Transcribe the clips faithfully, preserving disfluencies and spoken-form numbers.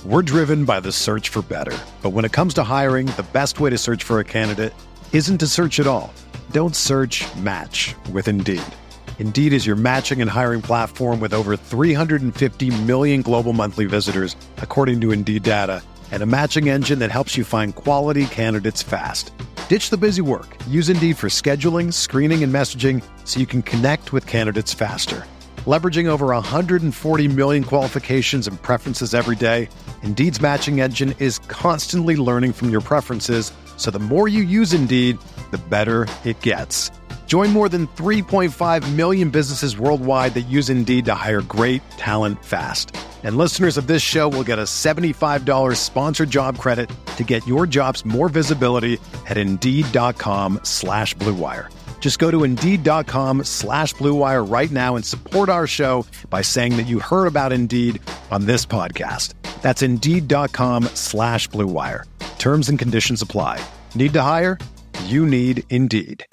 We're driven by the search for better. But when it comes to hiring, the best way to search for a candidate isn't to search at all. Don't search, match with Indeed. Indeed is your matching and hiring platform with over three hundred fifty million global monthly visitors, according to Indeed data, and a matching engine that helps you find quality candidates fast. Ditch the busy work. Use Indeed for scheduling, screening, and messaging so you can connect with candidates faster. Leveraging over one hundred forty million qualifications and preferences every day, Indeed's matching engine is constantly learning from your preferences, so the more you use Indeed, the better it gets. Join more than three point five million businesses worldwide that use Indeed to hire great talent fast. And listeners of this show will get a seventy-five dollars sponsored job credit to get your jobs more visibility at Indeed.com slash Blue Wire. Just go to Indeed.com slash Blue Wire right now and support our show by saying that you heard about Indeed on this podcast. That's Indeed.com slash Blue Wire. Terms and conditions apply. Need to hire? You need Indeed.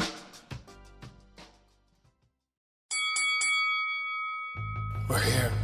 We're here.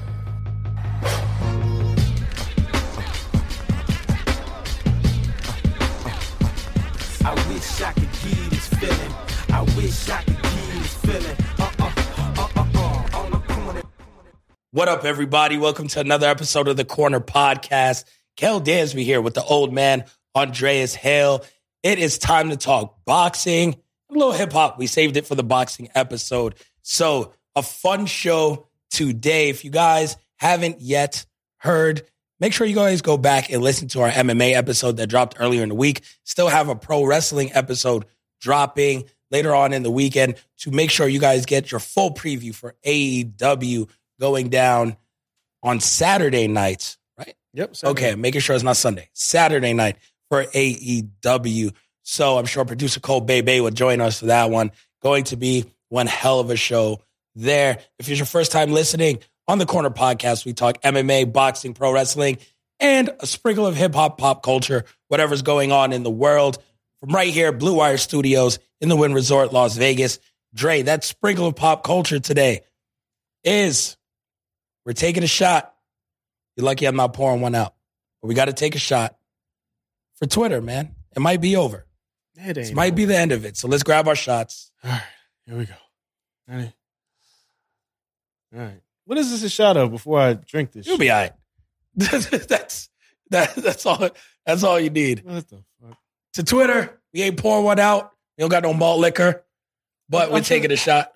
I wish I could give you this feeling. I wish I could give you this feeling. Uh, uh, uh, uh, uh, on the corner. What up, everybody? Welcome to another episode of the Corner Podcast. Kel Dansby here with the old man, Andreas Hale. It is time to talk boxing, a little hip-hop. We saved it for the boxing episode. So, a fun show today. If you guys haven't yet heard, make sure you guys go back and listen to our M M A episode that dropped earlier in the week. Still have a pro wrestling episode dropping later on in the weekend to make sure you guys get your full preview for A E W going down on Saturday nights, right? Yep. Saturday. Okay, making sure it's not Sunday. Saturday night for A E W. So I'm sure producer Cole Bebe will join us for that one. Going to be one hell of a show there. If it's your first time listening, on the Corner Podcast, we talk M M A, boxing, pro wrestling, and a sprinkle of hip-hop, pop culture, whatever's going on in the world. From right here, Blue Wire Studios in the Wynn Resort, Las Vegas. Dre, that sprinkle of pop culture today is we're taking a shot. You're lucky I'm not pouring one out. But we got to take a shot for Twitter, man. It might be over. It This might be the end of it. So let's grab our shots. All right, here we go. Ready? All right. What is this a shot of before I drink this? You'll shit? be all right. that's that, that's all. That's all you need. What the fuck? To Twitter, we ain't pouring one out. We don't got no malt liquor, but I'm we're taking a shot.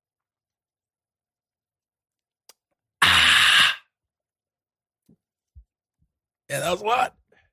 Ah. Yeah, that was what.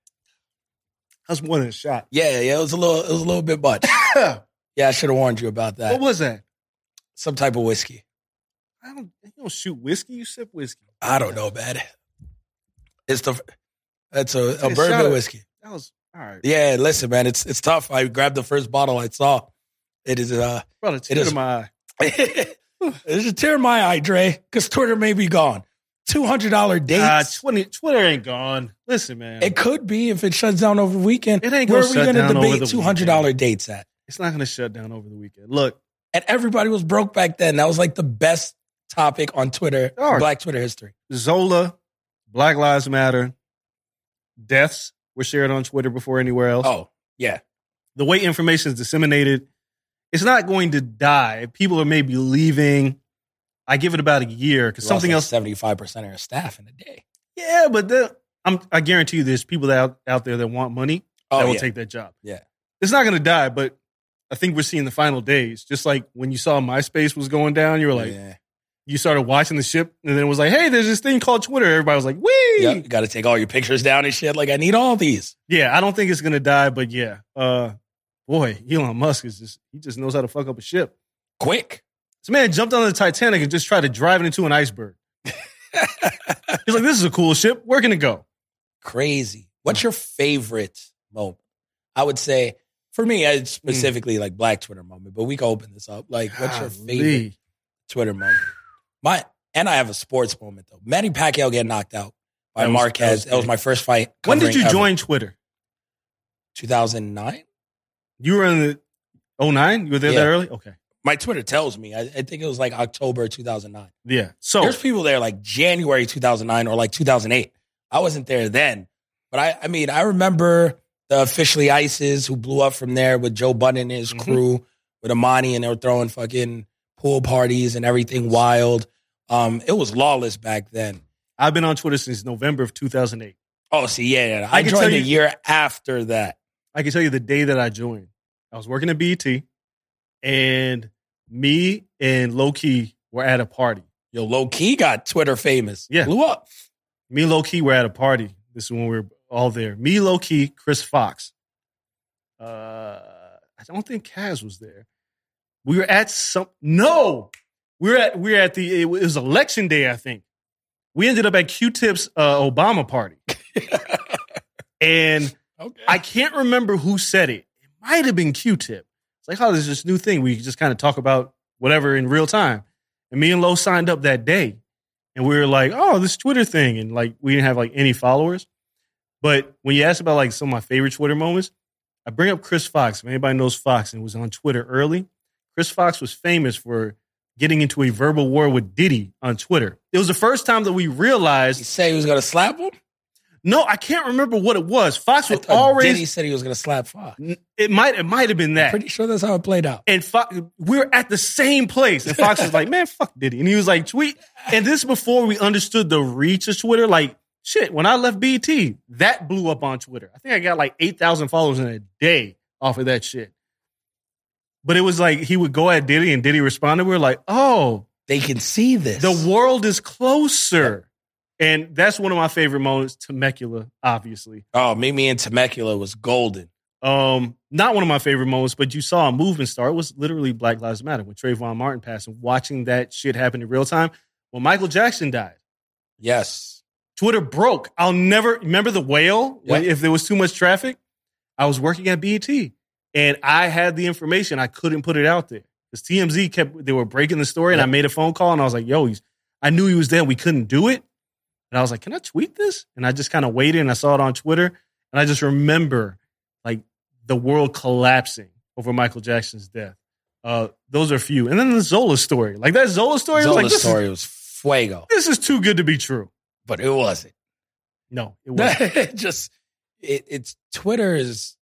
That's more than a shot. Yeah, yeah, it was a little. It was a little bit much. Yeah, I should have warned you about that. What was that? Some type of whiskey. I don't. You don't shoot whiskey. You sip whiskey. I don't know, man. It's the. It's a, It's a a shot bourbon of- whiskey. That was all right. Yeah, listen, man, it's it's tough. I grabbed the first bottle I saw. It is uh, Brought a tear it is- to my eye. it's a tear in my eye, Dre, because Twitter may be gone. Two hundred dollar dates. Ah, Twitter, Twitter ain't gone. Listen, man. It could be if it shuts down over the weekend. It ain't Where gonna are we shut going to down over debate the two hundred dollar weekend. dates at? It's not going to shut down over the weekend. Look, And everybody was broke back then. That was like the best topic on Twitter, All right. Black Twitter history. Zola, Black Lives Matter, deaths were shared on Twitter before anywhere else. Oh, yeah. The way information is disseminated, it's not going to die. People are maybe leaving. I give it about a year because something else. seventy-five percent of your staff in a day. Yeah, but the, I'm, I guarantee you there's people that out, out there that want money Oh, that will yeah. take that job. Yeah. It's not going to die, but I think we're seeing the final days. Just like when you saw MySpace was going down, you were like, yeah. you started watching the ship, and then it was like, hey, there's this thing called Twitter. Everybody was like, wee! Yep. You got to take all your pictures down and shit. Like, I need all these. Yeah, I don't think it's going to die, but yeah. Uh, boy, Elon Musk is just, he just knows how to fuck up a ship. Quick. This man jumped on the Titanic and just tried to drive it into an iceberg. He's like, this is a cool ship. Where can it go? Crazy. What's your favorite moment? I would say, for me, it's specifically like Black Twitter moment, but we can open this up. Like, what's your Golly. favorite Twitter moment? My And I have a sports moment, though. Manny Pacquiao getting knocked out by That was- Marquez. that was That was big. my first fight. When did covering you ever. join Twitter? two thousand nine? You were in the oh nine? You were there Yeah. that early? Okay. My Twitter tells me. I, I think it was like October two thousand nine. Yeah. So, There's people there like January two thousand nine or like two thousand eight. I wasn't there then, But I, I mean, I remember the Officially Ices who blew up from there with Joe Budden and his Mm-hmm. crew with Amani, and they were throwing fucking pool parties and everything wild. Um, it was lawless back then. I've been on Twitter since November of two thousand eight. Oh, see, yeah, yeah. I, I can joined tell a you- year after that. I can tell you the day that I joined. I was working at B E T, and me and Low Key were at a party. Yo, Low Key got Twitter famous. Yeah. Blew up. Me and Low Key were at a party. This is when we were all there. Me, Low Key, Chris Fox. Uh, I don't think Kaz was there. We were at some. No, we were at we were at the. It was election day, I think. We ended up at Q-Tip's uh, Obama party, and Okay. I can't remember who said it. It might have been Q-Tip. It's like, oh, there's this new thing. We just kind of talk about whatever in real time. And me and Lo signed up that day. And we were like, oh, this Twitter thing. And like, we didn't have like any followers. But when you ask about like some of my favorite Twitter moments, I bring up Chris Fox. If anybody knows Fox and was on Twitter early, Chris Fox was famous for getting into a verbal war with Diddy on Twitter. It was the first time that we He realized, said he was going to slap him? no, I can't remember what it was. Fox I was thought already, Diddy said he was going to slap Fox. it might, it might have been that. Pretty sure that's how it played out. And Fox, we were at the same place. And Fox was like, man, fuck Diddy. And he was like, tweet. And this before we understood the reach of Twitter. Like, shit, when I left B E T, that blew up on Twitter. I think I got like eight thousand followers in a day off of that shit. But it was like, he would go at Diddy and Diddy responded. We were like, oh, They can see this. the world is closer. And that's one of my favorite moments. Temecula, obviously. Oh, Mimi and Temecula was golden. Um, not one of my favorite moments, but you saw a movement start. It was literally Black Lives Matter when Trayvon Martin passed, and watching that shit happen in real time. When Michael Jackson died, Yes. Twitter broke. I'll never remember the whale. When, Yep. if there was too much traffic, I was working at B E T and I had the information. I couldn't put it out there because T M Z kept, they were breaking the story, and Yep. I made a phone call and I was like, yo, he's, I knew he was there. We couldn't do it. And I was like, can I tweet this? And I just kind of waited and I saw it on Twitter. And I just remember like the world collapsing over Michael Jackson's death. Uh, those are few. And then the Zola story. Like that Zola story, I was Zola's like, this, story is, was fuego, this is too good to be true. but it wasn't. No, it wasn't. It just it, it's Twitter is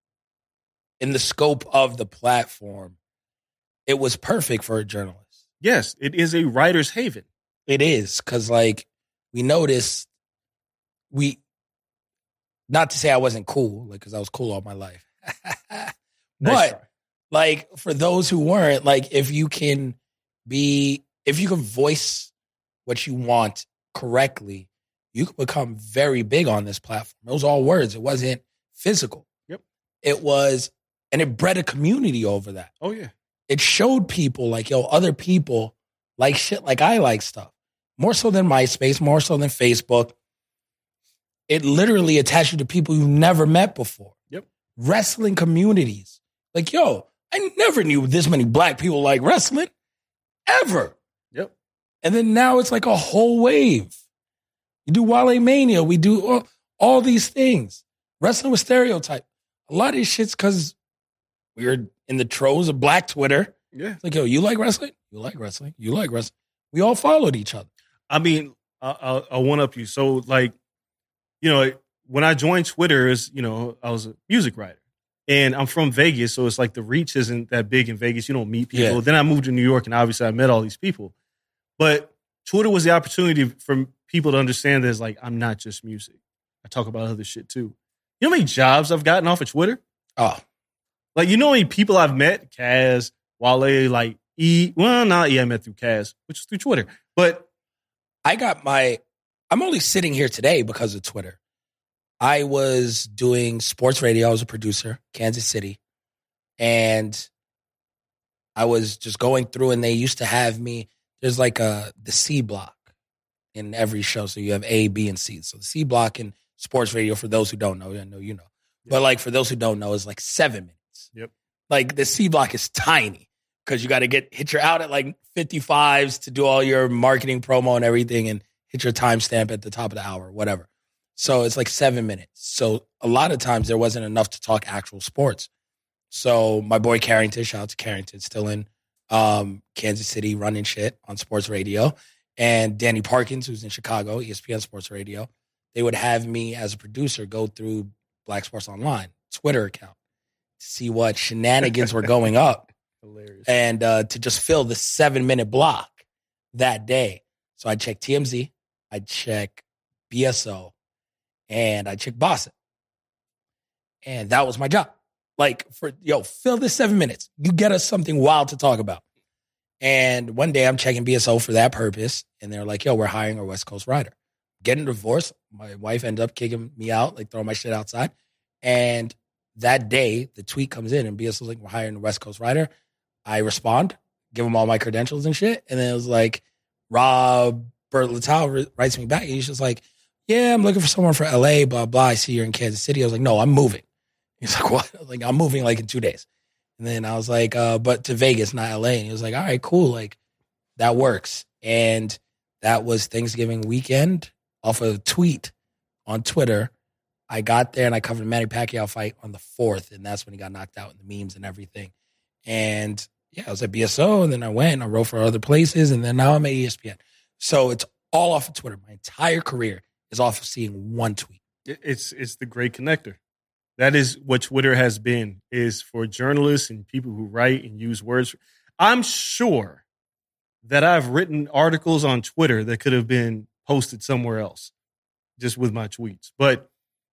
in the scope of the platform. It was perfect for a journalist. Yes, it is a writer's haven. It is because like we noticed we not to say I wasn't cool, like because I was cool all my life, Nice but try. like for those who weren't, like if you can be if you can voice what you want correctly, you can become very big on this platform. It was all words. It wasn't physical. Yep. It was, and it bred a community over that. Oh, yeah. It showed people like, yo, other people like shit like I like stuff. More so than MySpace, more so than Facebook. It literally attached you to people you've never met before. Yep. Wrestling communities. Like, yo, I never knew this many black people like wrestling. Ever. Yep. And then now it's like a whole wave. We do Wale Mania. We do all, all these things. Wrestling with stereotype. A lot of these shit's because we're in the throes of black Twitter. Yeah. It's like, yo, you like wrestling? You like wrestling? You like wrestling? We all followed each other. I mean, I, I, I one up you. So, like, you know, when I joined Twitter, is you know, I was a music writer, and I'm from Vegas, so it's like the reach isn't that big in Vegas. You don't meet people. Yeah. Then I moved to New York, and obviously I met all these people. But Twitter was the opportunity for people to understand that it's like I'm not just music. I talk about other shit too. You know how many jobs I've gotten off of Twitter? Oh, Like, you know how many people I've met? Kaz, Wale, like E. Well, not E. I met through Kaz, which was through Twitter. But I got my, I'm only sitting here today because of Twitter. I was doing sports radio. I was a producer, Kansas City. And I was just going through, and they used to have me, there's like a, the C block in every show. So you have A, B, and C. So the C block in sports radio, for those who don't know, I know you know. Yeah. But like for those who don't know, is like seven minutes. Yep. Like the C block is tiny because you got to get hit your out at like fifty-fives to do all your marketing promo and everything, and hit your timestamp at the top of the hour, whatever. So it's like seven minutes. So a lot of times there wasn't enough to talk actual sports. So my boy Carrington, shout out to Carrington, still in um, Kansas City running shit on sports radio. And Danny Parkins, who's in Chicago, E S P N Sports Radio. they would have me as a producer go through Black Sports Online Twitter account to see what shenanigans were going up. Hilarious. And uh, to just fill the seven minute block that day. So I'd check T M Z, I'd check B S O, and I'd check Boston. And that was my job. Like, for yo, fill this seven minutes. You get us something wild to talk about. And one day I'm checking B S O for that purpose. And they're like, yo, we're hiring a West Coast writer. Getting a divorce. My wife ended up kicking me out, like throwing my shit outside. And that day, the tweet comes in and B S O's like, we're hiring a West Coast writer. I respond, give them all my credentials and shit. And then it was like, Robert Littal writes me back. And he's just like, yeah, I'm looking for someone for L A, blah, blah. I see you're in Kansas City. I was like, no, I'm moving. He's like, what? I was like, I'm moving like in two days. And then I was like, uh, but to Vegas, not L A. And he was like, all right, cool. Like, that works. And that was Thanksgiving weekend off of a tweet on Twitter. I got there and I covered the Manny Pacquiao fight on the fourth. And that's when he got knocked out in the memes and everything. And yeah, I was at B S O, and then I went and I wrote for other places, and then now I'm at E S P N. So it's all off of Twitter. My entire career is off of seeing one tweet. It's it's the great connector. That is what Twitter has been, is for journalists and people who write and use words. I'm sure that I've written articles on Twitter that could have been posted somewhere else just with my tweets. But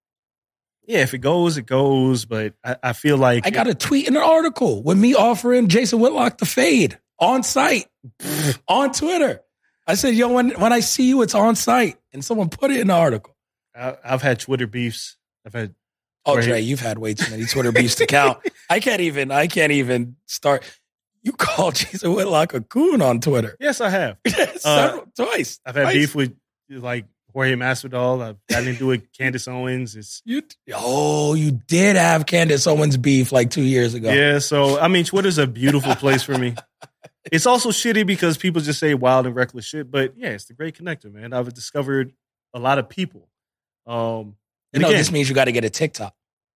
yeah, if it goes, it goes. But I, I feel like I got a tweet in an article with me offering Jason Whitlock the fade on site on Twitter. I said, yo, when, when I see you, it's on site. And someone put it in the article. I, I've had Twitter beefs. I've had. Oh, Dre, you've had way too many Twitter beefs to count. I can't even, I can't even start. You called Jason Whitlock a coon on Twitter. Yes, I have. Several, uh, twice. I've had twice. beef with like Jorge Masvidal. I've gotten into it with Candace Owens. It's you, oh, you did have Candace Owens beef like two years ago. Yeah, so I mean, Twitter's a beautiful place for me. It's also shitty because people just say wild and reckless shit. But yeah, it's the great connector, man. I've discovered a lot of people. Um, you know, again, this means you got to get a TikTok.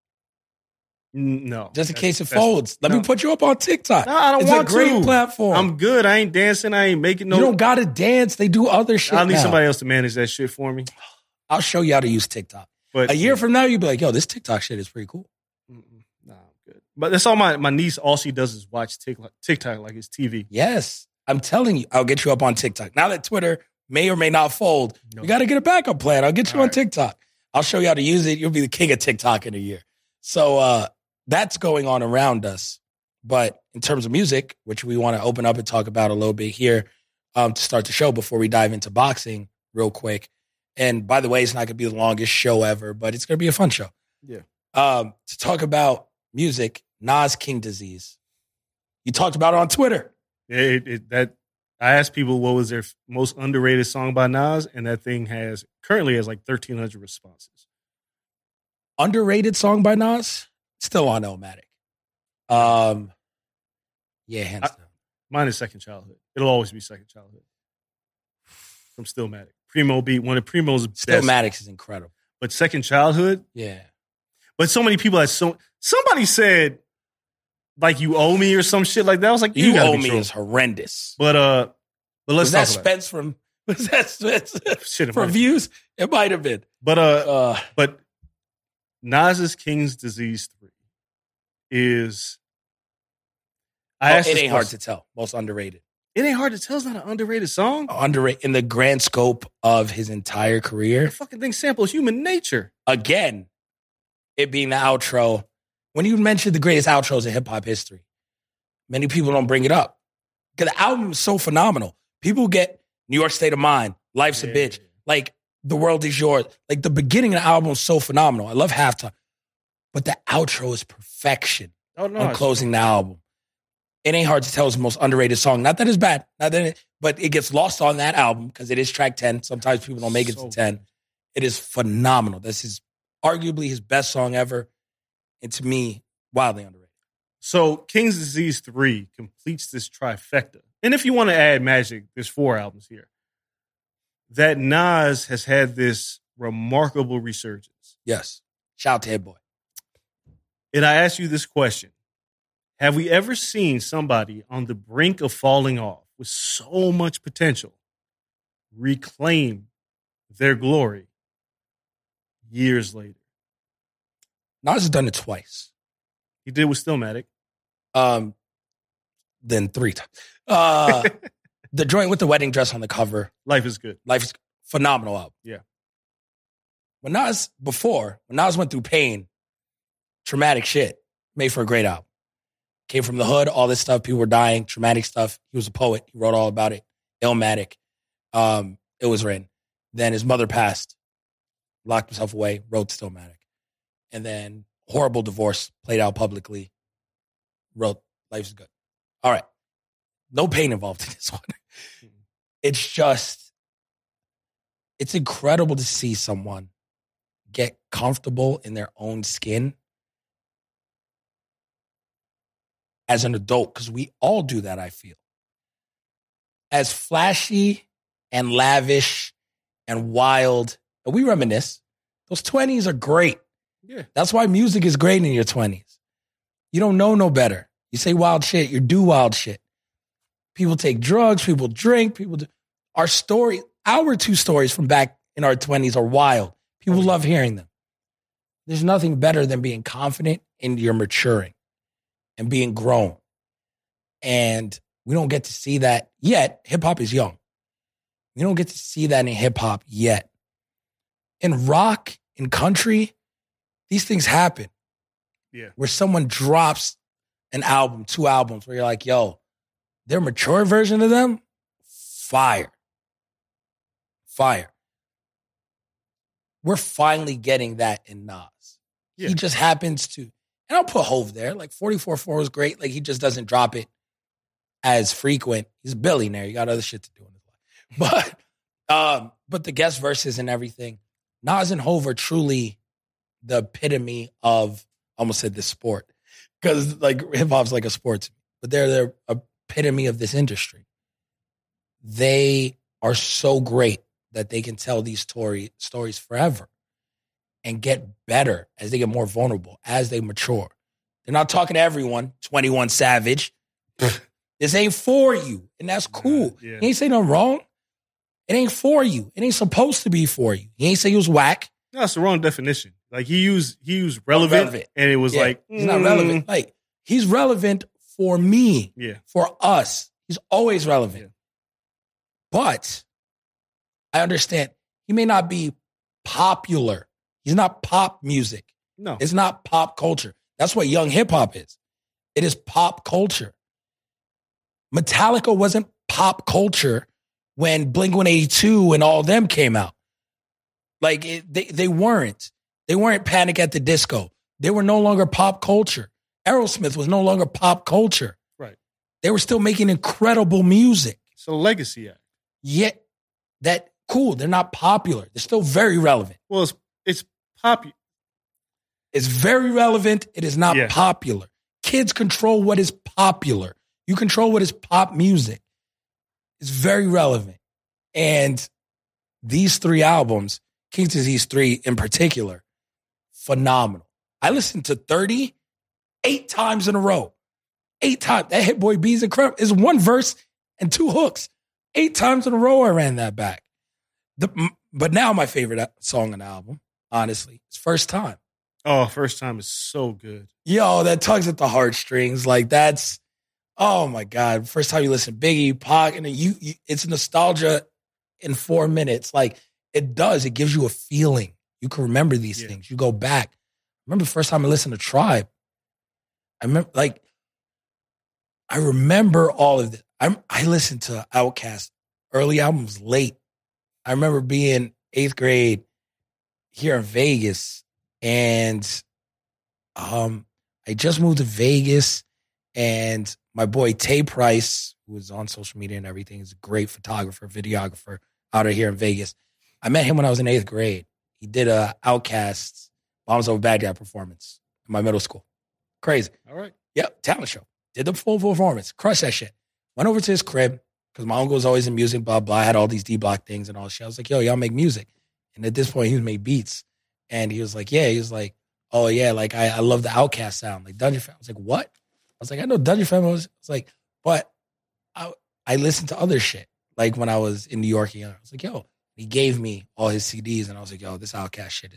No. Just in case it folds. Let no. me put you up on TikTok. No, I don't it's want It's a great to. platform. I'm good. I ain't dancing. I ain't making no. You don't got to dance. They do other shit I need now. somebody else to manage that shit for me. I'll show you how to use TikTok. But a year from now, you'll be like, yo, this TikTok shit is pretty cool. Mm-mm. Nah, I'm good. But that's all my, my niece, all she does is watch TikTok, TikTok like it's T V. Yes. I'm telling you, I'll get you up on TikTok. Now that Twitter may or may not fold, no. you got to get a backup plan. I'll get you all on right. TikTok. I'll show you how to use it. You'll be the king of TikTok in a year. So uh, that's going on around us. But in terms of music, which we want to open up and talk about a little bit here um, to start the show before we dive into boxing real quick. And by the way, it's not going to be the longest show ever, but it's going to be a fun show. Yeah. Um, to talk about music, Nas King Disease. You talked about it on Twitter. It, it, that I asked people what was their most underrated song by Nas, and that thing has currently has like thirteen hundred responses. Underrated song by Nas? Still on Illmatic. Um, yeah, hands I, down. Mine is Second Childhood. It'll always be Second Childhood. From Stillmatic. Primo beat one of Primo's best. Stillmatic is incredible. But Second Childhood? Yeah. But so many people had so somebody said like you owe me or some shit like that. I was like, you, you owe me true. is horrendous. But uh but let's was talk that about Spence it. from was that Spence shit, from Views? It might have been. But uh, uh but Nas's King's Disease three is I oh, asked it ain't question. hard to tell. Most underrated. It ain't hard to tell. It's not an underrated song. Underrated in the grand scope of his entire career. The fucking thing samples human nature. Again, it being the outro. When you mention the greatest outros in hip hop history, many people don't bring it up because the album is so phenomenal. People get New York State of Mind, Life's yeah. a Bitch, like The World Is Yours. Like the beginning of the album is so phenomenal. I love Halftime, but the outro is perfection oh, no, on closing the album. It ain't hard to tell it's the most underrated song. Not that it's bad, not that it, but it gets lost on that album because it is track ten. Sometimes people don't make it so to ten. Good. It is phenomenal. This is arguably his best song ever. And to me, wildly underrated. So King's Disease three completes this trifecta. And if you want to add Magic, there's four albums here. That Nas has had this remarkable resurgence. Yes. Shout out to Hit Boy. And I ask you this question. Have we ever seen somebody on the brink of falling off with so much potential reclaim their glory years later. Nas has done it twice. He did with Stillmatic. Um, then three times. Uh, the joint with the wedding dress on the cover. Life is Good. Life is phenomenal album. Yeah. When Nas, before, when Nas went through pain, traumatic shit, made for a great album. Came from the hood, all this stuff, people were dying, traumatic stuff. He was a poet. He wrote all about it. Illmatic. Um, it was written. Then his mother passed, locked himself away, wrote Stillmatic. And then horrible divorce, played out publicly, wrote Life's Good. All right. No pain involved in this one. It's just, it's incredible to see someone get comfortable in their own skin as an adult, because we all do that, I feel. As flashy and lavish and wild, and we reminisce, those twenties are great. Yeah. That's why music is great in your twenties. You don't know no better. You say wild shit, you do wild shit. People take drugs, people drink, people do. Our story, our two stories from back in our twenties are wild. People love hearing them. There's nothing better than being confident in your maturing and being grown. And we don't get to see that yet. Hip-hop is young. We don't get to see that in hip-hop yet. In rock, in country, these things happen. Yeah. Where someone drops an album, two albums, where you're like, yo, their mature version of them, fire. Fire. We're finally getting that in Nas. Yeah. He just happens to, and I'll put Hove there. Like forty-four four was great. Like he just doesn't drop it as frequent. He's a billionaire. You got other shit to do in his life. But, um, but the guest verses and everything, Nas and Hove are truly the epitome of, I almost said this sport, because like hip hop's like a sport to me, but they're the epitome of this industry. They are so great that they can tell these story, stories forever and get better as they get more vulnerable, as they mature. They're not talking to everyone, twenty-one Savage. This ain't for you, and that's cool. Yeah. He ain't say nothing wrong. It ain't for you. It ain't supposed to be for you. He ain't say he was whack. No, that's the wrong definition. Like he used he used relevant, relevant. and it was Yeah, like he's not relevant. Like he's relevant for me, Yeah. for us. He's always relevant. Yeah. But I understand he may not be popular. He's not pop music. No. It's not pop culture. That's what young hip hop is. It is pop culture. Metallica wasn't pop culture when Blink one eighty-two and all them came out. Like it, they they weren't. They weren't Panic at the Disco. They were no longer pop culture. Aerosmith was no longer pop culture. Right. They were still making incredible music. It's a legacy act. Yet that cool. They're not popular. They're still very relevant. Well, it's it's popular. It's very relevant. It is not Yeah. popular. Kids control what is popular. You control what is pop music. It's very relevant. And these three albums, King's Disease three in particular, phenomenal. I listened to thirty eight times in a row. Eight times. That Hit Boy B is incredible. It's one verse and two hooks. Eight times in a row I ran that back. The, but now my favorite song on the album, honestly, is First Time. Oh, First Time is so good. Yo, that tugs at the heartstrings. Like that's, oh my God. First time you listen to Biggie, Pac, and then you, you it's nostalgia in four minutes. Like it does. It gives you a feeling. You can remember these Yeah. things. You go back. I remember the first time I listened to Tribe. I remember like, I remember all of this. I'm, I listened to Outkast early albums late. I remember being eighth grade here in Vegas, and um, I just moved to Vegas, and my boy Tay Price, who is on social media and everything, is a great photographer, videographer out of here in Vegas. I met him when I was in eighth grade. He did a Outkast Bombs Over Baghdad performance in my middle school. Crazy. All right. Yep, talent show. Did the full performance. Crushed that shit. Went over to his crib because my uncle was always in music, blah, blah. I had all these D-Block things and all that shit. I was like, yo, y'all make music. And at this point, he was made beats. And he was like, yeah. He was like, oh, yeah, like, I, I love the Outkast sound. Like, Dungeon Family. I was like, what? I was like, I know Dungeon Family was, I was like, but I, I listened to other shit. Like, when I was in New York, you know, I was like, yo. He gave me all his C Ds, and I was like, yo, this Outkast shit is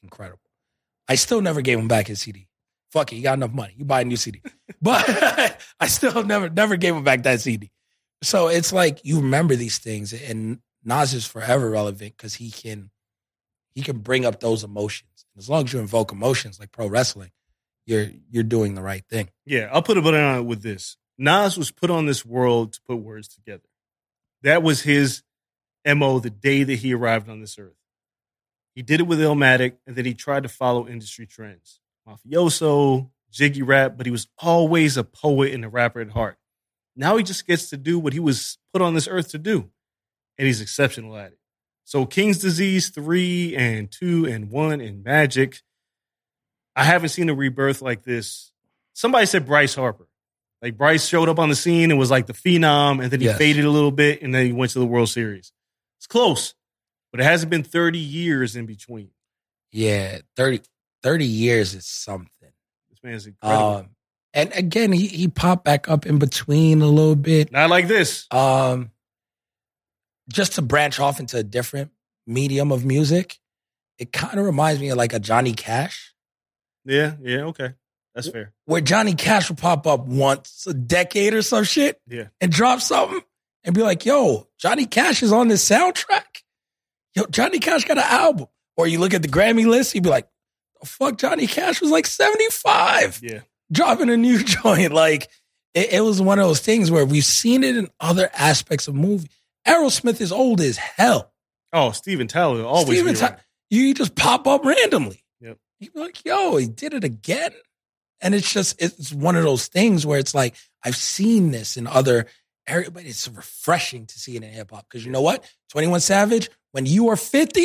incredible. I still never gave him back his C D. Fuck it, you got enough money. You buy a new C D. But I still never never gave him back that C D. So it's like you remember these things, and Nas is forever relevant because he can he can bring up those emotions. As long as you invoke emotions like pro wrestling, you're you're doing the right thing. Yeah, I'll put a button on it with this. Nas was put on this world to put words together. That was his M O the day that he arrived on this earth. He did it with Illmatic, and then he tried to follow industry trends. Mafioso, jiggy rap, but he was always a poet and a rapper at heart. Now he just gets to do what he was put on this earth to do, and he's exceptional at it. So King's Disease three and two and one and Magic, I haven't seen a rebirth like this. Somebody said Bryce Harper. Like Bryce showed up on the scene and was like the phenom, and then he Yes. faded a little bit, and then he went to the World Series. It's close, but it hasn't been thirty years in between. Yeah, thirty, thirty years is something. This man's incredible. Um, and again, he he popped back up in between a little bit. Not like this. Um, just to branch off into a different medium of music, it kind of reminds me of like a Johnny Cash, Yeah, yeah, okay. That's fair. where Johnny Cash would pop up once a decade or some shit Yeah. and drop something and be like, yo, Johnny Cash is on this soundtrack. Yo, Johnny Cash got an album. Or you look at the Grammy list, you'd be like, the fuck, Johnny Cash was like seventy-five. Yeah. Dropping a new joint. Like, it, it was one of those things where we've seen it in other aspects of movie. Aerosmith is old as hell. Oh, Steven Tyler always Steven be Ty- around. you just pop up randomly. Yep. You'd be like, yo, he did it again. And it's just, it's one of those things where it's like, I've seen this in other areas, but it's refreshing to see it in hip hop. Because you know what? twenty-one Savage, when you are fifty,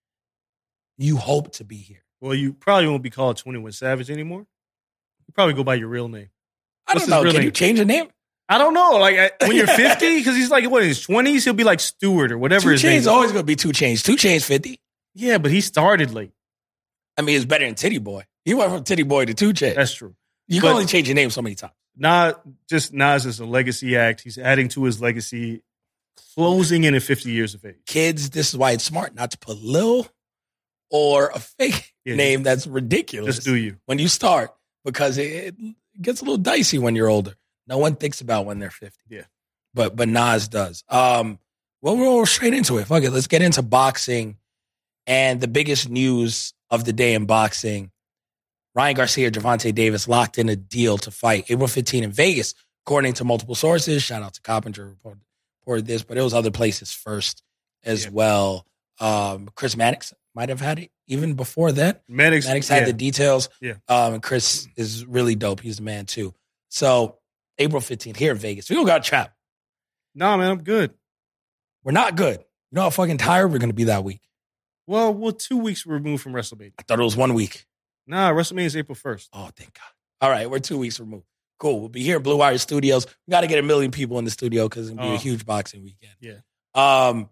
you hope to be here. Well, you probably won't be called twenty-one Savage anymore. You probably go by your real name. I What's don't his know. real Can name? you change a name? I don't know. Like I, when you're fifty, because he's like what in his twenties, he'll be like Stewart or whatever Two his name Chains is. always going to be Two Chains. Two Chains fifty. Yeah, but he started late. I mean, it's better than Titty Boy. He went from Titty Boy to Two Chains. That's true. You can but- only change your name so many times. Nas, just Nas is a legacy act. He's adding to his legacy, closing in at fifty years of age. Kids, this is why it's smart not to put Lil or a fake Yeah, name that's ridiculous. Just do you. when you start, because it, it gets a little dicey when you're older. No one thinks about when they're fifty. Yeah. But but Nas does. Um, well, we'll roll straight into it. Fuck it. Let's get into boxing. And the biggest news of the day in boxing, Ryan Garcia, Gervonta Davis locked in a deal to fight April fifteenth in Vegas, according to multiple sources. Shout out to Coppinger reported, reported this, but it was other places first as Yeah. well. Um, Chris Mannix might have had it even before that. Maddox, Maddox had yeah. the details. Yeah. Um, and Chris is really dope. He's the man too. So April fifteenth here in Vegas. We don't got trapped. Nah, man, I'm good. We're not good. You know how fucking tired we're going to be that week. Well, we're two weeks removed from WrestleMania. I thought it was one week. Nah, WrestleMania is April first. Oh, thank God. All right, we're two weeks removed. Cool. We'll be here in Blue Wire Studios. We got to get a million people in the studio because it's going to be Oh. a huge boxing weekend. Yeah. Um,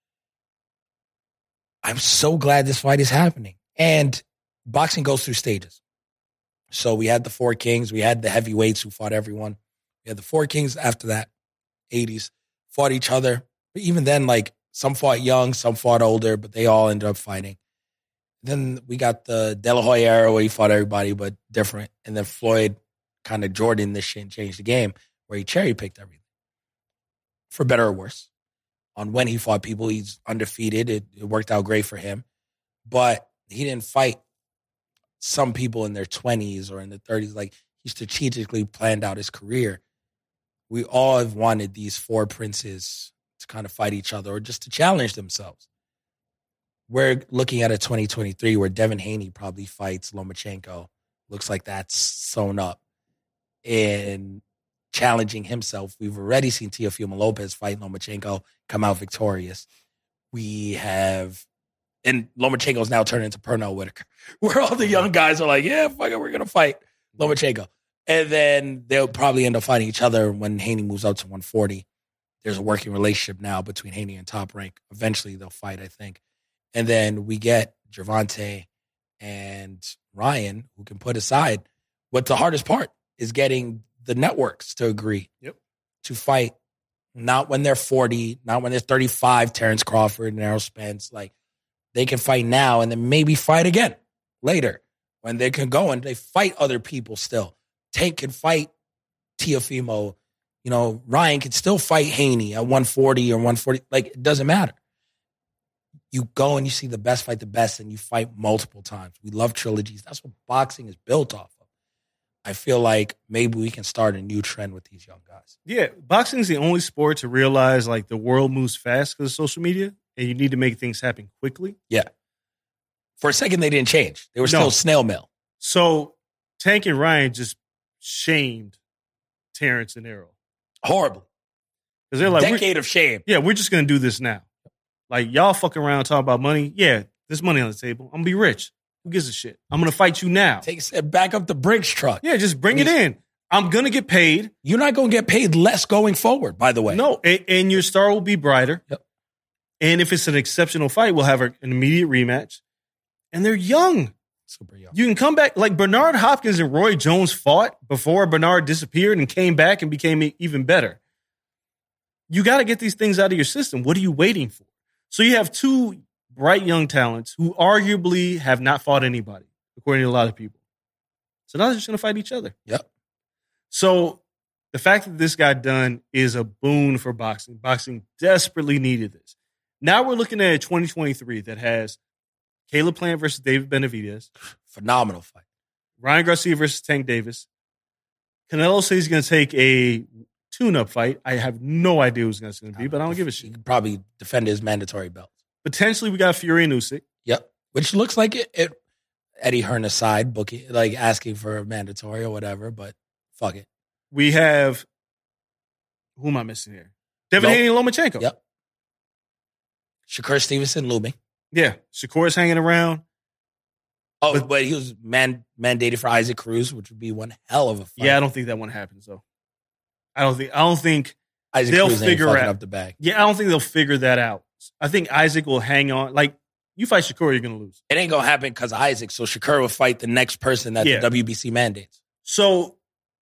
I'm so glad this fight is happening. And boxing goes through stages. So we had the four kings. We had the heavyweights who fought everyone. We had the four kings after that, eighties, fought each other. But even then, like, some fought young, some fought older, but they all ended up fighting. Then we got the De La Hoya era where he fought everybody, but different. And then Floyd kind of Jordan this shit and changed the game where he cherry-picked everything. For better or worse. On when he fought people, he's undefeated. It, it worked out great for him. But he didn't fight some people in their twenties or in their thirties. Like, he strategically planned out his career. We all have wanted these four princes to kind of fight each other or just to challenge themselves. We're looking at a twenty twenty-three where Devin Haney probably fights Lomachenko. Looks like that's sewn up. And challenging himself. We've already seen Teofimo Lopez fight Lomachenko, come out victorious. We have, and Lomachenko's now turned into Pernell Whitaker, where all the young guys are like, yeah, fuck it, we're going to fight Lomachenko. And then they'll probably end up fighting each other when Haney moves up to one forty. There's a working relationship now between Haney and Top Rank. Eventually they'll fight, I think. And then we get Gervonta and Ryan, who can put aside what the hardest part is getting the networks to agree Yep. to fight, not when they're forty, not when they're thirty-five, Terrence Crawford and Errol Spence. Like, they can fight now and then maybe fight again. later when they can go and they fight other people still. Tank can fight Teofimo. You know, Ryan can still fight Haney at one forty or one forty. Like, it doesn't matter. You go and you see the best fight the best and you fight multiple times. We love trilogies. That's what boxing is built off of. I feel like maybe we can start a new trend with these young guys. Yeah, boxing is the only sport to realize like the world moves fast because of social media and you need to make things happen quickly. Yeah. For a second, they didn't change. They were still No. snail mail. So Tank and Ryan just shamed Terrence and Errol. Horribly. Because they're like, we're- Decade of shame. yeah, we're just going to do this now. Like, y'all fucking around talking about money. Yeah, there's money on the table. I'm going to be rich. Who gives a shit? I'm going to fight you now. Take a step back up the Brinks truck. Yeah, just bring it in. I'm going to get paid. You're not going to get paid less going forward, by the way. No, and, and your star will be brighter. Yep. And if it's an exceptional fight, we'll have a, an immediate rematch. And they're young. Super young. You can come back. Like Bernard Hopkins and Roy Jones fought before Bernard disappeared and came back and became e- even better. You got to get these things out of your system. What are you waiting for? So you have two bright young talents who arguably have not fought anybody, according to a lot of people. So now they're just going to fight each other. Yep. So the fact that this got done is a boon for boxing. Boxing desperately needed this. Now we're looking at a twenty twenty-three that has Caleb Plant versus David Benavidez, Phenomenal fight. Ryan Garcia versus Tank Davis. Canelo says he's going to take a tune-up fight. I have no idea who's going to be, but I don't give a He shit. could probably defend his mandatory belt. Potentially, we got Fury and Usyk. Yep. Which looks like it, it Eddie Hearn aside, booking, like asking for a mandatory or whatever, but fuck it. We have, who am I missing here? Devin Lo- Haney and Lomachenko. Yep. Shakur Stevenson looming. Yeah. Shakur's hanging around. Oh, But- but, he was man, mandated for Isaac Cruz, which would be one hell of a fight. Yeah, I don't think that one happens, though. I don't think, I don't think, Isaac they'll Cruz ain't figure fucking out- up the bag. yeah, I don't think they'll figure that out. I think Isaac will hang on. Like, you fight Shakur, you're going to lose. It ain't gonna happen because of Isaac. So Shakur will fight the next person that Yeah. the W B C mandates. So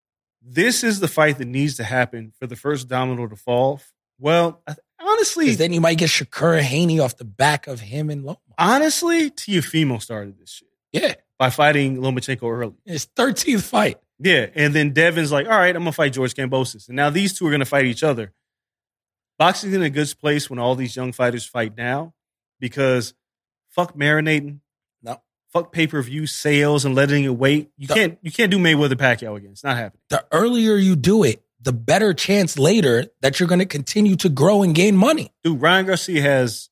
this is the fight that needs to happen for the first domino to fall. Well, I- honestly, Because then you might get Shakur Haney off the back of him and Loma. honestly, Teofimo started this shit Yeah, by fighting Lomachenko early. his thirteenth fight. Yeah, and then Devin's like, all right, I'm going to fight George Kambosos. And now these two are going to fight each other. Boxing's in a good place when all these young fighters fight now because fuck marinating. No. Fuck pay-per-view sales and letting it wait. You The- can't you can't do Mayweather Pacquiao again. It's not happening. The earlier you do it, the better chance later that you're going to continue to grow and gain money. Dude, Ryan Garcia has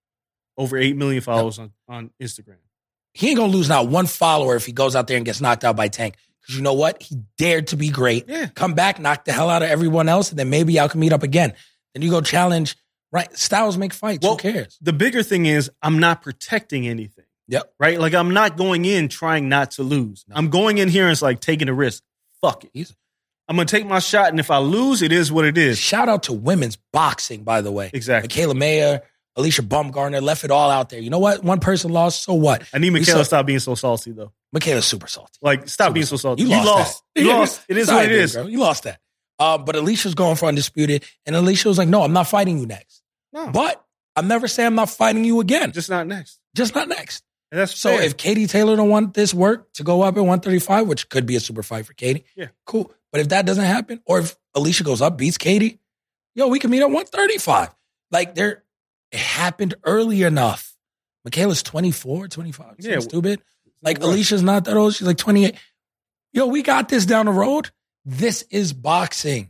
over eight million followers on, on Instagram. He ain't going to lose not one follower if he goes out there and gets knocked out by Tank. Because you know what? He dared to be great. Yeah. Come back, knock the hell out of everyone else, and then maybe y'all can meet up again. Then you go challenge. Right? Styles make fights. Well, Who cares? The bigger thing is I'm not protecting anything, Yep. right? Like I'm not going in trying not to lose. No. I'm going in here and it's like taking a risk. Fuck it. He's- I'm going to take my shot, and if I lose, it is what it is. Shout out to women's boxing, by the way. Exactly. Michaela Mayer, Alicia Baumgartner left it all out there. You know what? One person lost, so what? I need We Michaela saw- to stop being so salty, though. Michaela's super salty. Like, stop Super being so salty. You You, lost lost. that. You Yeah. lost. It is Sorry, what it baby is. girl. You lost that. Uh, but Alicia's going for undisputed, and Alicia was like, no, I'm not fighting you next. No, But I'm never saying I'm not fighting you again. Just, just not next. just not next. And that's So fair. if Katie Taylor don't want this work to go up at one thirty-five, which could be a super fight for Katie, Yeah. cool. But if that doesn't happen, or if Alicia goes up, beats Katie, yo, we can meet at one thirty-five. Like there, it happened early enough. Michaela's twenty-four, twenty-five. Yeah. Yeah. Stupid. Like Right. Alicia's not that old. She's like twenty-eight. Yo, we got this down the road. This is boxing.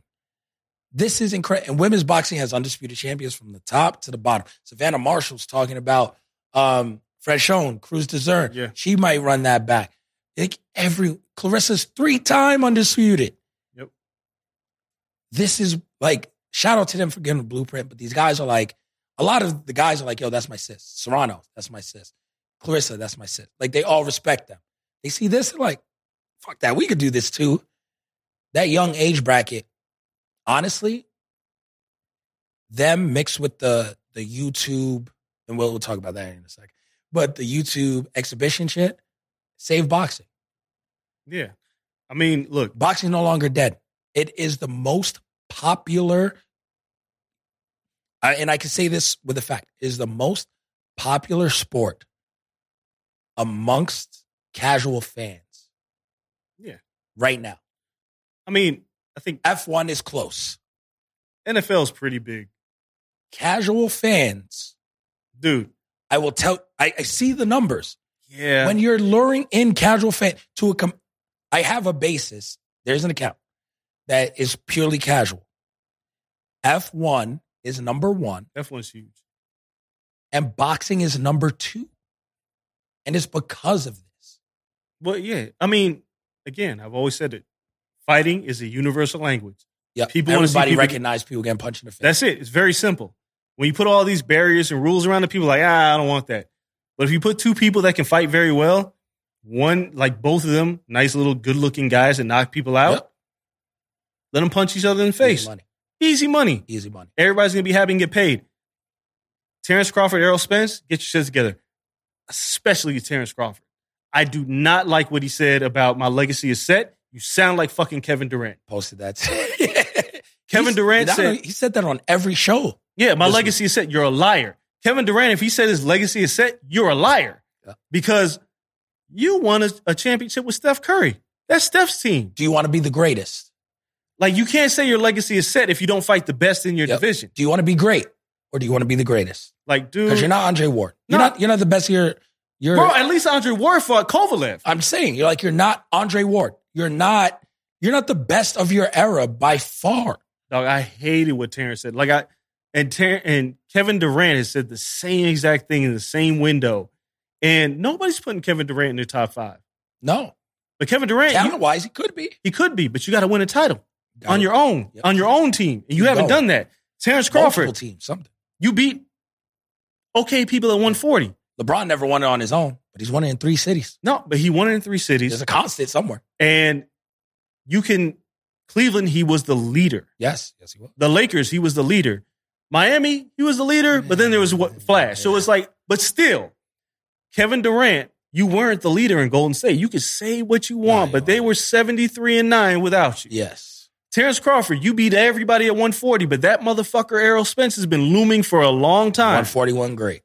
This is incredible. And women's boxing has undisputed champions from the top to the bottom. Savannah Marshall's talking about um, Freshone, Cruz Dezern. Yeah. She might run that back. Like every Clarissa's three-time undisputed. Yep. This is like, shout out to them for getting the blueprint, but these guys are like, a lot of the guys are like, yo, that's my sis. Serrano, that's my sis. Clarissa, that's my sis. Like they all respect them. They see this, they're like, fuck that, we could do this too. That young age bracket, honestly, them mixed with the the YouTube, and we'll, we'll talk about that in a second, but the YouTube exhibition shit, save boxing. Yeah. I mean, look, Boxing no longer dead. It is the most popular, I- and I can say this with a fact, it is the most popular sport amongst casual fans. Yeah. Right now. I mean, I think F one is close. N F L is pretty big. Casual fans. Dude. I will tell, I, I see the numbers. Yeah. When you're luring in casual fan to a, com- I have a basis. There's an account that is purely casual. F one is number one. F one's huge. And boxing is number two. And it's because of this. Well, yeah. I mean, again, I've always said it. Fighting is a universal language. Yeah, people everybody people recognize people getting punched in the face. That's it. It's very simple. When you put all these barriers and rules around it, people are like, ah, I don't want that. But if you put two people that can fight very well, one, like both of them, nice little good-looking guys that knock people out, yep. let them punch each other in the face. Easy money. Easy money. Easy money. Everybody's going to be happy and get paid. Terrence Crawford, Errol Spence, get your shit together. Especially Terrence Crawford. I do not like what he said about my legacy is set. You sound like fucking Kevin Durant. Posted that. Kevin He's, Durant said... He said that on every show. Yeah, my legacy week. is set. You're a liar. Kevin Durant, if he said his legacy is set, you're a liar. Yeah. Because you won a, a championship with Steph Curry. That's Steph's team. Do you want to be the greatest? Like, you can't say your legacy is set if you don't fight the best in your yep. division. Do you want to be great? Or do you want to be the greatest? Like, dude... Because you're not Andre Ward. You're, not, you're not the best of your... You're, Bro, at least Andre Ward fought Kovalev. I'm saying, you're like, you're not Andre Ward. You're not... You're not the best of your era by far. Dog, I hated what Terrence said. Like I and Ter- and Kevin Durant has said the same exact thing in the same window, and nobody's putting Kevin Durant in their top five. No, but Kevin Durant, talent wise, he could be. He could be, but you got to win a title got on it. your own, yep. on your own team, and you Keep haven't going. done that. Terrence Crawford, multiple teams, something. You beat okay people at one forty. LeBron never won it on his own, but he's won it in three cities. No, but he won it in three cities. There's a constant somewhere, and you can. Cleveland, he was the leader. Yes, yes, he was. The Lakers, he was the leader. Miami, he was the leader, but then there was what Flash. So it's like, but still, Kevin Durant, you weren't the leader in Golden State. You could say what you want, but they were seventy-three and nine without you. Yes. Terrence Crawford, you beat everybody at one forty, but that motherfucker Errol Spence has been looming for a long time. one forty-one, great.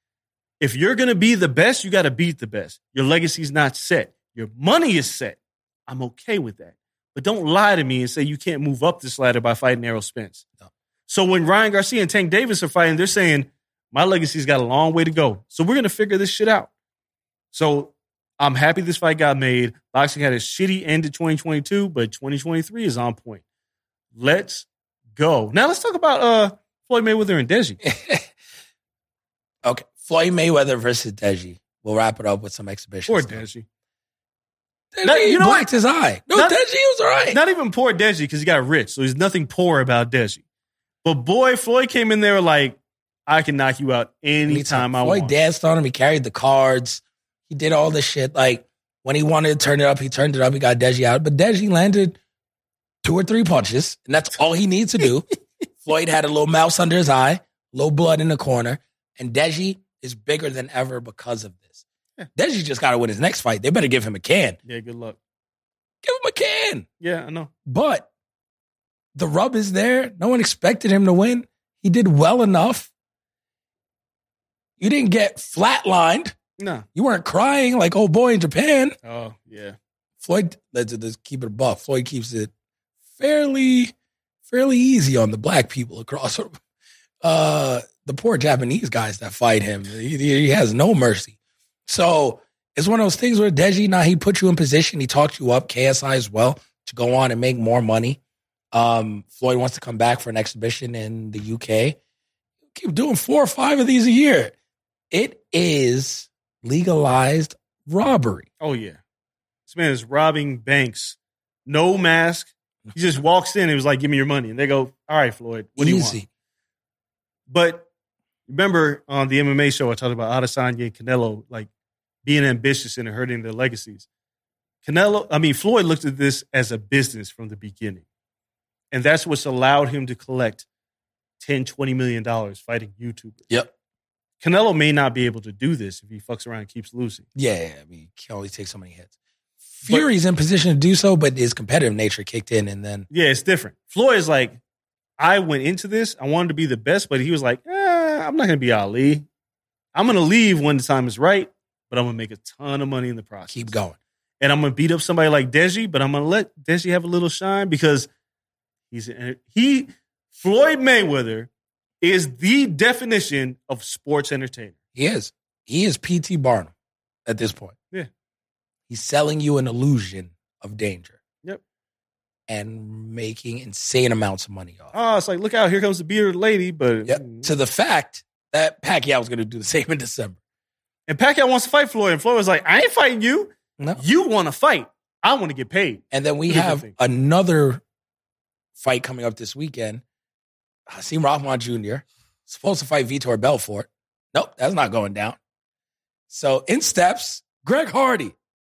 If you're going to be the best, you got to beat the best. Your legacy's not set. Your money is set. I'm okay with that. But don't lie to me and say you can't move up this ladder by fighting Errol Spence. No. So when Ryan Garcia and Tank Davis are fighting, they're saying, my legacy's got a long way to go. So we're going to figure this shit out. So I'm happy this fight got made. Boxing had a shitty end to twenty twenty-two, but twenty twenty-three is on point. Let's go. Now let's talk about uh, Floyd Mayweather and Deji. Okay. Floyd Mayweather versus Deji. We'll wrap it up with some exhibition Poor stuff. Deji. Deji not, you know blacked his eye. No, not, Deji was all right. Not even poor Deji because he got rich. So there's nothing poor about Deji. But boy, Floyd came in there like, I can knock you out anytime I Floyd want. Floyd danced on him. He carried the cards. He did all this shit. Like, when he wanted to turn it up, he turned it up. He got Deji out. But Deji landed two or three punches, and that's all he needs to do. Floyd had a little mouse under his eye, little blood in the corner, and Deji is bigger than ever because of this. Yeah. Deji just got to win his next fight. They better give him a can. Yeah, good luck. Give him a can. Yeah, I know. But the rub is there. No one expected him to win. He did well enough. You didn't get flatlined. No. You weren't crying like old boy in Japan. Oh, yeah. Floyd, let's, let's keep it a buck. Floyd keeps it fairly, fairly easy on the black people across uh, the poor Japanese guys that fight him. He, he has no mercy. So it's one of those things where Deji, now he put you in position. He talked you up, K S I as well, to go on and make more money. Um, Floyd wants to come back for an exhibition in the U K. Keep doing four or five of these a year. It is legalized robbery. Oh, yeah. This man is robbing banks. No mask. He just walks in and was like, give me your money. And they go, all right, Floyd, what Easy. do you want? But remember on the M M A show, I talked about Adesanya and Canelo, like being ambitious and hurting their legacies. Canelo, I mean, Floyd looked at this as a business from the beginning. And that's what's allowed him to collect ten, twenty million dollars fighting YouTubers. Yep. Canelo may not be able to do this if he fucks around and keeps losing. Yeah, I mean, he can only take so many hits. Fury's but, in position to do so, but his competitive nature kicked in and then... Yeah, it's different. Floyd is like, I went into this, I wanted to be the best, but he was like, eh, I'm not going to be Ali. I'm going to leave when the time is right, but I'm going to make a ton of money in the process. Keep going. And I'm going to beat up somebody like Deji, but I'm going to let Deji have a little shine because he's he Floyd Mayweather is the definition of sports entertainer. He is. He is P T Barnum at this point. Yeah. He's selling you an illusion of danger. Yep. And making insane amounts of money off. Oh, it's like, look out, here comes the bearded lady. But yep. To the fact that Pacquiao was going to do the same in December. And Pacquiao wants to fight Floyd. And Floyd was like, I ain't fighting you. No. You want to fight. I want to get paid. And then we have another fight coming up this weekend. Hasim Rahman Junior supposed to fight Vitor Belfort. Nope, that's not going down. So in steps Greg Hardy.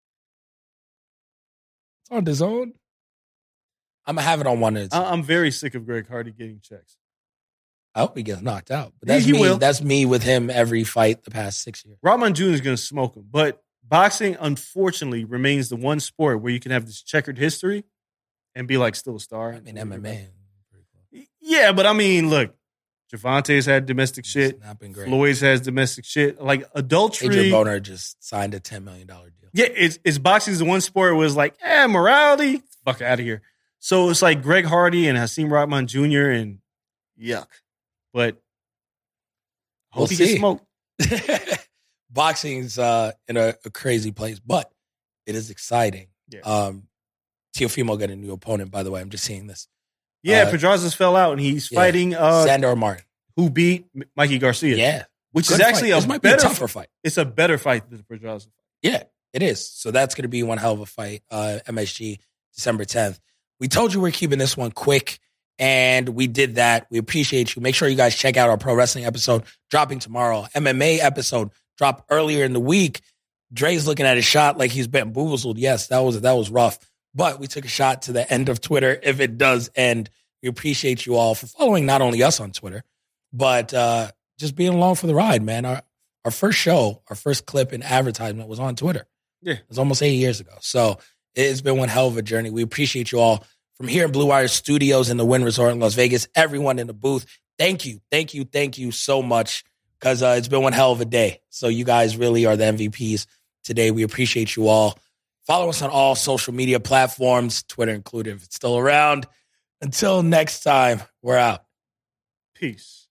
It's on his own. I'm going to have it on one of I- I'm very sick of Greg Hardy getting checks. I hope he gets knocked out. But that's he me. will. That's me with him every fight the past six years. Rahman Junior is going to smoke him. But boxing, unfortunately, remains the one sport where you can have this checkered history and be like still a star. I mean, M M A. Yeah, but I mean, look, Gervonta's had domestic shit. It's not been great. Floyd's has domestic shit. Like adultery. Adrian Boner just signed a ten million dollars deal. Yeah, it's, it's boxing is the one sport where it's like, eh, morality, fuck out of here. So it's like Greg Hardy and Hasim Rahman Junior and yuck. But hope We'll he see. gets smoked. Boxing's uh, in a, a crazy place, but it is exciting. Yeah. Um, Teofimo got a new opponent, by the way. I'm just seeing this. Yeah, Uh, Pedraza's fell out and he's yeah. fighting uh, Sandor Martin. who beat M- Mikey Garcia. Yeah. Which Good is actually fight. a This might better be a tougher fight. It's a better fight than the Pedraza fight. Yeah, it is. So that's going to be one hell of a fight. Uh, M S G, December tenth. We told you we're keeping this one quick, and we did that. We appreciate you. Make sure you guys check out our pro wrestling episode dropping tomorrow. M M A episode dropped earlier in the week. Dre's looking at his shot like he's been bamboozled. Yes, that was that was rough. But we took a shot to the end of Twitter if it does end. We appreciate you all for following not only us on Twitter, but uh, just being along for the ride, man. Our our first show, our first clip and advertisement was on Twitter. Yeah. It was almost eight years ago. So it's been one hell of a journey. We appreciate you all from here in Blue Wire Studios in the Wynn Resort in Las Vegas. Everyone in the booth, thank you, thank you, thank you so much because uh, it's been one hell of a day. So you guys really are the M V Ps today. We appreciate you all. Follow us on all social media platforms, Twitter included if it's still around. Until next time, we're out. Peace.